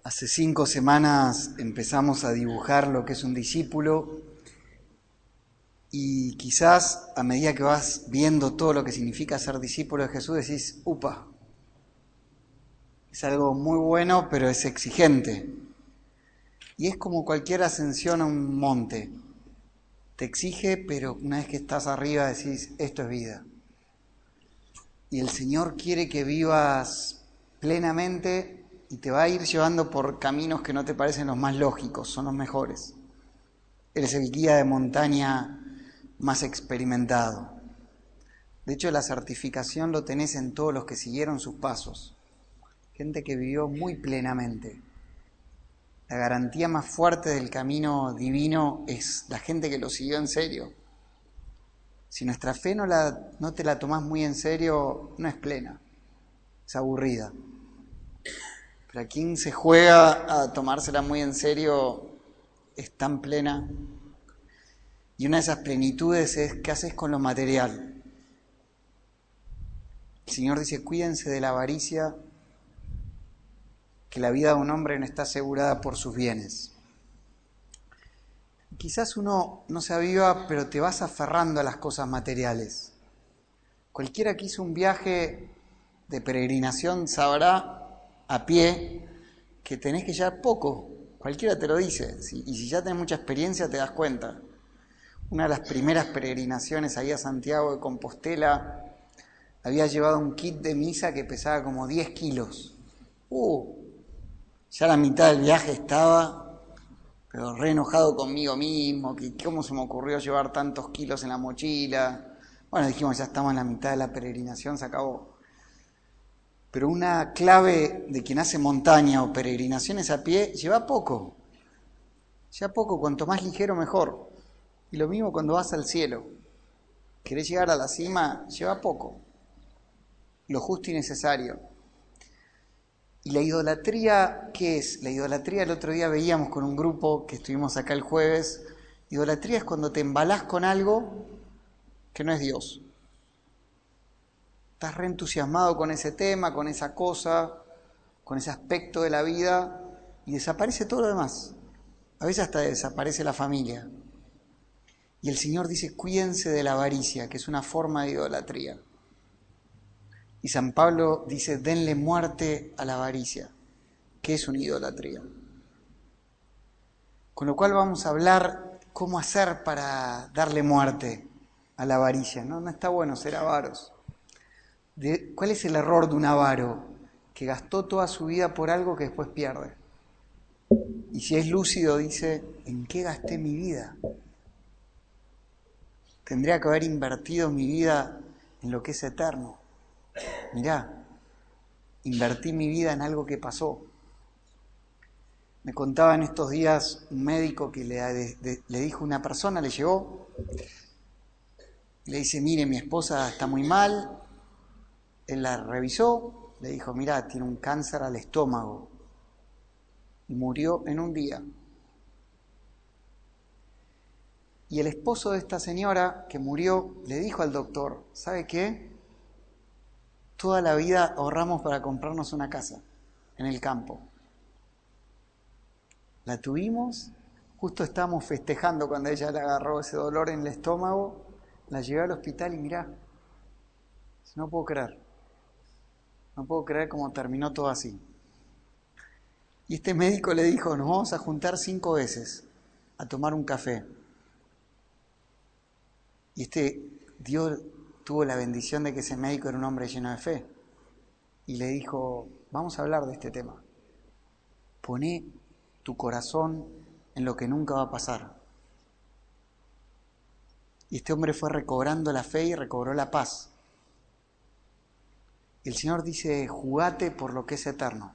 Hace 5 semanas empezamos a dibujar lo que es un discípulo y quizás a medida que vas viendo todo lo que significa ser discípulo de Jesús decís, upa, es algo muy bueno pero es exigente. Y es como cualquier ascensión a un monte, te exige pero una vez que estás arriba decís, esto es vida. Y el Señor quiere que vivas plenamente y te va a ir llevando por caminos que no te parecen los más lógicos, son los mejores. Eres el guía de montaña más experimentado. De hecho, la certificación lo tenés en todos los que siguieron sus pasos. Gente que vivió muy plenamente. La garantía más fuerte del camino divino es la gente que lo siguió en serio. Si nuestra fe no te la tomás muy en serio, no es plena, es aburrida. Pero a quien se juega a tomársela muy en serio es tan plena. Y una de esas plenitudes es qué haces con lo material. El Señor dice, cuídense de la avaricia, que la vida de un hombre no está asegurada por sus bienes. Quizás uno no se aviva, pero te vas aferrando a las cosas materiales. Cualquiera que hizo un viaje de peregrinación sabrá a pie que tenés que llevar poco. Cualquiera te lo dice. Y si ya tenés mucha experiencia te das cuenta. Una de las primeras peregrinaciones ahí a Santiago de Compostela había llevado un kit de misa que pesaba como 10 kilos. Ya la mitad del viaje estaba, pero re enojado conmigo mismo, que cómo se me ocurrió llevar tantos kilos en la mochila. Bueno, dijimos, ya estamos en la mitad de la peregrinación, se acabó. Pero una clave de quien hace montaña o peregrinaciones a pie, lleva poco. Lleva poco, cuanto más ligero mejor. Y lo mismo cuando vas al cielo. Querés llegar a la cima, lleva poco. Lo justo y necesario. ¿Y la idolatría qué es? La idolatría el otro día veíamos con un grupo que estuvimos acá el jueves. Idolatría es cuando te embalás con algo que no es Dios. Estás reentusiasmado con ese tema, con esa cosa, con ese aspecto de la vida y desaparece todo lo demás. A veces hasta desaparece la familia. Y el Señor dice, cuídense de la avaricia, que es una forma de idolatría. Y San Pablo dice, denle muerte a la avaricia, que es una idolatría. Con lo cual vamos a hablar cómo hacer para darle muerte a la avaricia. No está bueno ser avaros. ¿Cuál es el error de un avaro? Que gastó toda su vida por algo que después pierde. Y si es lúcido dice, ¿en qué gasté mi vida? Tendría que haber invertido mi vida en lo que es eterno. Mirá, invertí mi vida en algo que pasó. Me contaba en estos días un médico que le dijo a una persona, le llegó, le dice, mire, mi esposa está muy mal. Él la revisó, le dijo, mirá, tiene un cáncer al estómago. Y murió en un día. Y el esposo de esta señora que murió le dijo al doctor, ¿sabe qué? Toda la vida ahorramos para comprarnos una casa en el campo. La tuvimos, justo estábamos festejando cuando ella le agarró ese dolor en el estómago, la llevé al hospital y mirá, no puedo creer cómo terminó todo así. Y este médico le dijo, nos vamos a juntar 5 veces a tomar un café. Y Dios tuvo la bendición de que ese médico era un hombre lleno de fe. Y le dijo, vamos a hablar de este tema. Poné tu corazón en lo que nunca va a pasar. Y este hombre fue recobrando la fe y recobró la paz. Y el Señor dice, jugate por lo que es eterno.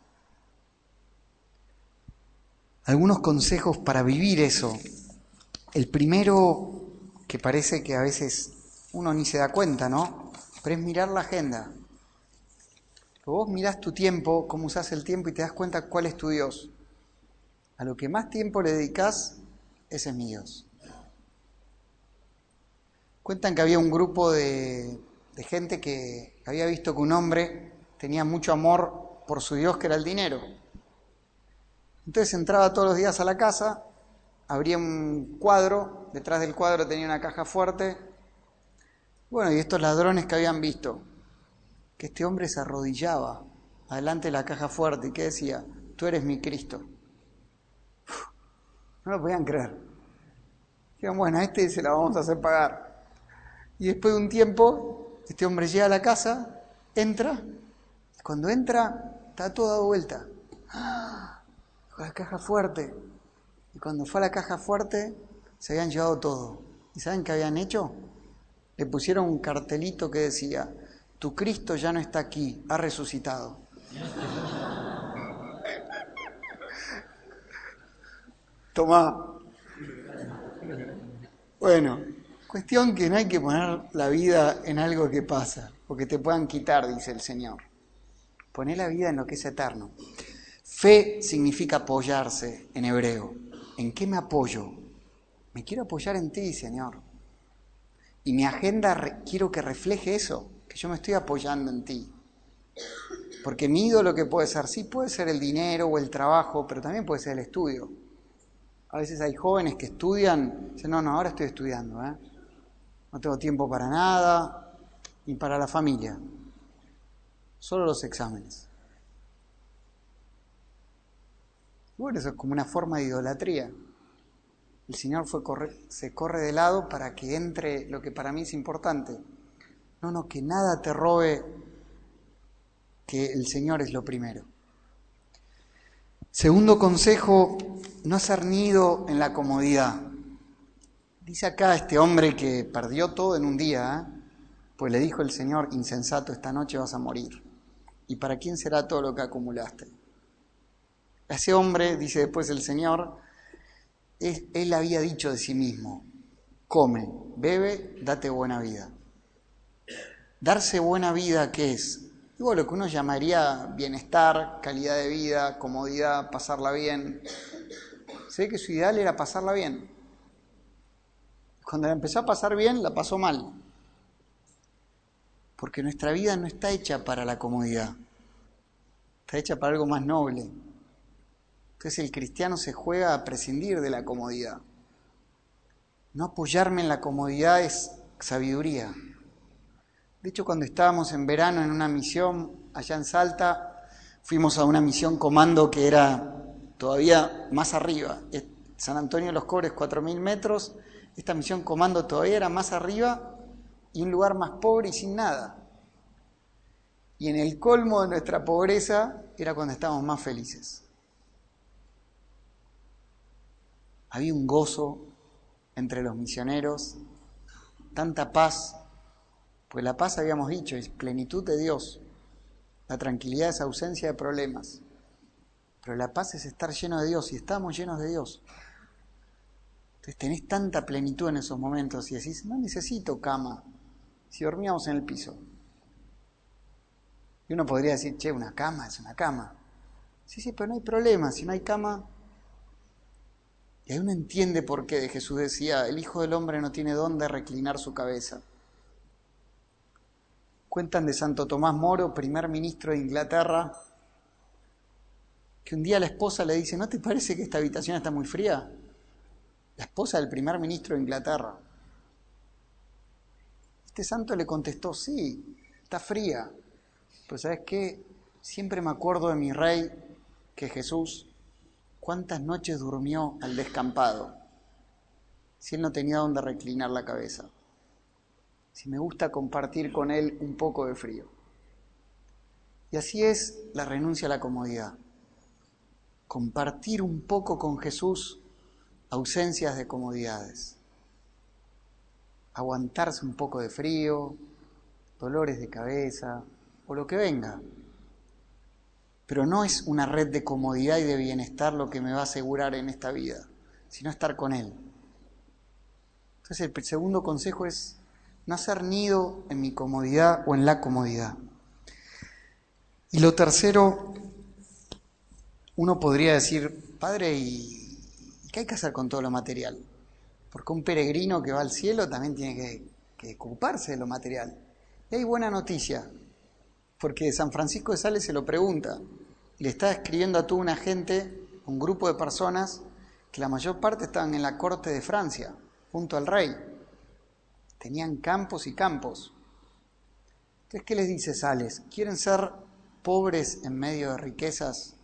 Algunos consejos para vivir eso. El primero, que parece que a veces uno ni se da cuenta, ¿no? Pero es mirar la agenda. Vos mirás tu tiempo, cómo usás el tiempo y te das cuenta cuál es tu Dios. A lo que más tiempo le dedicás, ese es mi Dios. Cuentan que había un grupo de gente que había visto que un hombre tenía mucho amor por su Dios, que era el dinero. Entonces entraba todos los días a la casa, abría un cuadro, detrás del cuadro tenía una caja fuerte. Bueno, y estos ladrones que habían visto que este hombre se arrodillaba adelante de la caja fuerte y que decía, tú eres mi Cristo. No lo podían creer. Dijeron, bueno, a este se la vamos a hacer pagar. Y después de un tiempo, este hombre llega a la casa, entra, y cuando entra, está todo dado vuelta. ¡Ah! La caja fuerte. Y cuando fue a la caja fuerte, se habían llevado todo. ¿Y saben qué habían hecho? Le pusieron un cartelito que decía, tu Cristo ya no está aquí, ha resucitado. Tomá. Bueno, cuestión que no hay que poner la vida en algo que pasa, o que te puedan quitar, dice el Señor. Poné la vida en lo que es eterno. Fe significa apoyarse en hebreo. ¿En qué me apoyo? Me quiero apoyar en ti, Señor. Y mi agenda quiero que refleje eso, que yo me estoy apoyando en ti. Porque mi ídolo que puede ser, sí puede ser el dinero o el trabajo, pero también puede ser el estudio. A veces hay jóvenes que estudian, dicen, no, ahora estoy estudiando, no tengo tiempo para nada, ni para la familia, solo los exámenes. Bueno, eso es como una forma de idolatría. El Señor se corre de lado para que entre lo que para mí es importante. No, que nada te robe, que el Señor es lo primero. Segundo consejo, no ser nido en la comodidad. Dice acá este hombre que perdió todo en un día, pues le dijo el Señor, insensato, esta noche vas a morir. ¿Y para quién será todo lo que acumulaste? Ese hombre, dice después el Señor, él había dicho de sí mismo, come, bebe, date buena vida. Darse buena vida, ¿qué es? Digo, lo que uno llamaría bienestar, calidad de vida, comodidad, pasarla bien. Se ve que su ideal era pasarla bien. Cuando la empezó a pasar bien, la pasó mal. Porque nuestra vida no está hecha para la comodidad. Está hecha para algo más noble. Entonces el cristiano se juega a prescindir de la comodidad. No apoyarme en la comodidad es sabiduría. De hecho, cuando estábamos en verano en una misión allá en Salta, fuimos a una misión comando que era todavía más arriba. San Antonio de los Cobres, 4.000 metros. Esta misión comando todavía era más arriba y un lugar más pobre y sin nada. Y en el colmo de nuestra pobreza era cuando estábamos más felices. Había un gozo entre los misioneros, tanta paz. Pues la paz, habíamos dicho, es plenitud de Dios. La tranquilidad es ausencia de problemas. Pero la paz es estar lleno de Dios, y estamos llenos de Dios. Entonces tenés tanta plenitud en esos momentos y decís, no necesito cama, si dormíamos en el piso. Y uno podría decir, che, una cama es una cama. Sí, pero no hay problema, si no hay cama. Y ahí uno entiende por qué Jesús decía, el Hijo del Hombre no tiene dónde reclinar su cabeza. Cuentan de Santo Tomás Moro, primer ministro de Inglaterra, que un día la esposa le dice, ¿no te parece que esta habitación está muy fría? La esposa del primer ministro de Inglaterra. Este santo le contestó, sí, está fría. Pero ¿sabes qué? Siempre me acuerdo de mi rey, que Jesús, cuántas noches durmió al descampado, si él no tenía dónde reclinar la cabeza. Si me gusta compartir con él un poco de frío. Y así es la renuncia a la comodidad. Compartir un poco con Jesús ausencias de comodidades. Aguantarse un poco de frío, dolores de cabeza o lo que venga. Pero no es una red de comodidad y de bienestar lo que me va a asegurar en esta vida, sino estar con Él. Entonces el segundo consejo es no hacer nido en mi comodidad o en la comodidad. Y lo tercero, uno podría decir, Padre, ¿y qué hay que hacer con todo lo material? Porque un peregrino que va al cielo también tiene que ocuparse de lo material. Y hay buena noticia, porque San Francisco de Sales se lo pregunta. Le está escribiendo a toda una gente un grupo de personas que la mayor parte estaban en la corte de Francia, junto al rey. Tenían campos y campos. Entonces, ¿qué les dice Sales? ¿Quieren ser pobres en medio de riquezas?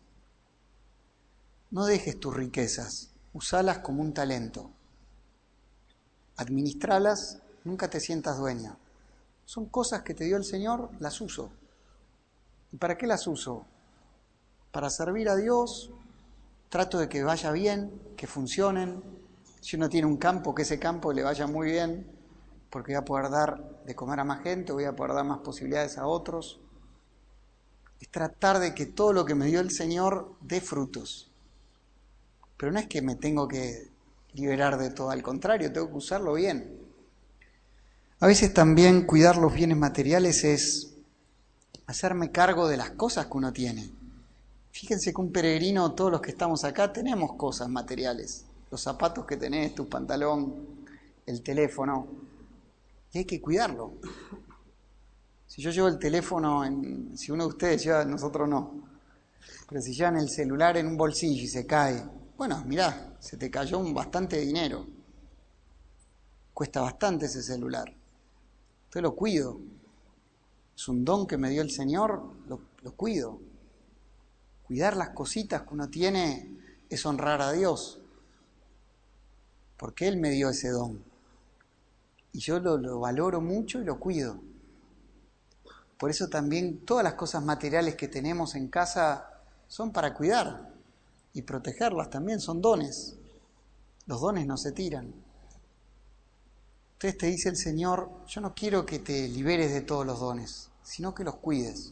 No dejes tus riquezas, usalas como un talento. Administralas, nunca te sientas dueña. Son cosas que te dio el Señor, las uso. ¿Y para qué las uso? Para servir a Dios, trato de que vaya bien, que funcionen. Si uno tiene un campo, que ese campo le vaya muy bien, porque voy a poder dar de comer a más gente, voy a poder dar más posibilidades a otros. Es tratar de que todo lo que me dio el Señor dé frutos. Pero no es que me tengo que liberar de todo, al contrario, tengo que usarlo bien. A veces también cuidar los bienes materiales es hacerme cargo de las cosas que uno tiene. Fíjense que un peregrino, todos los que estamos acá, tenemos cosas materiales. Los zapatos que tenés, tu pantalón, el teléfono. Y hay que cuidarlo. Si yo llevo el teléfono, si uno de ustedes lleva, nosotros no. Pero si llevan el celular en un bolsillo y se cae, bueno, mirá, se te cayó bastante dinero. Cuesta bastante ese celular. Entonces lo cuido. Es un don que me dio el Señor, lo cuido. Cuidar las cositas que uno tiene es honrar a Dios. Porque Él me dio ese don. Y yo lo valoro mucho y lo cuido. Por eso también todas las cosas materiales que tenemos en casa son para cuidar y protegerlas también, son dones. Los dones no se tiran. Entonces te dice el Señor, yo no quiero que te liberes de todos los dones, sino que los cuides.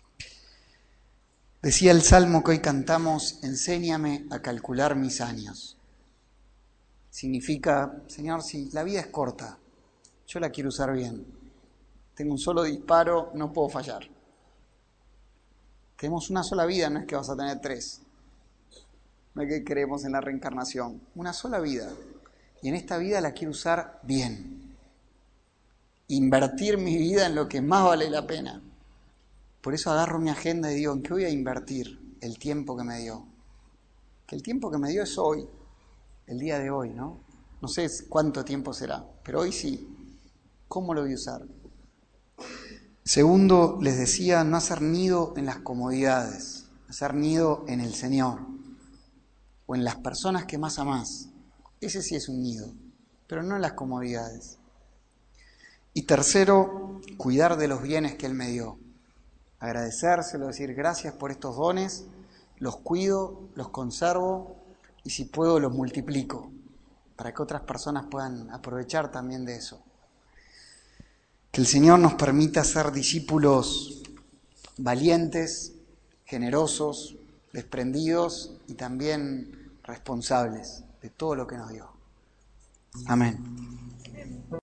Decía el Salmo que hoy cantamos, enséñame a calcular mis años. Significa, Señor, si la vida es corta, yo la quiero usar bien. Tengo un solo disparo, no puedo fallar. Tenemos una sola vida, no es que vas a tener 3. No es que creemos en la reencarnación. Una sola vida. Y en esta vida la quiero usar bien. Invertir mi vida en lo que más vale la pena. Por eso agarro mi agenda y digo, ¿en qué voy a invertir el tiempo que me dio? Que el tiempo que me dio es hoy, el día de hoy, ¿no? No sé cuánto tiempo será, pero hoy sí. ¿Cómo lo voy a usar? Segundo, les decía, no hacer nido en las comodidades, hacer nido en el Señor o en las personas que más amás. Ese sí es un nido, pero no en las comodidades. Y tercero, cuidar de los bienes que Él me dio. Agradecérselo, decir gracias por estos dones, los cuido, los conservo y si puedo los multiplico para que otras personas puedan aprovechar también de eso. Que el Señor nos permita ser discípulos valientes, generosos, desprendidos y también responsables de todo lo que nos dio. Amén.